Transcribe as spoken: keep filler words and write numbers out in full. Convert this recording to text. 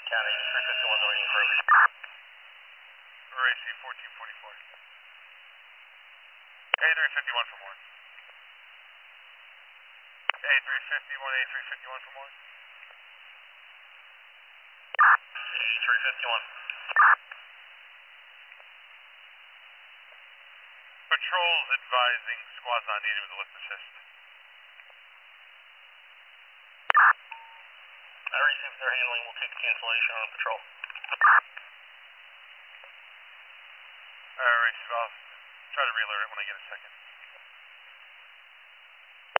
County, three fifty-one, waiting for approach. R A C fourteen forty-four. A three fifty-one for more. A three fifty-one, A three fifty-one for more. A three fifty-one. Patrols advising squads not needed with a lift assist. I received their handling. We'll take cancellation on patrol. Alright, Race, I'll try to re-alert it when I get a second.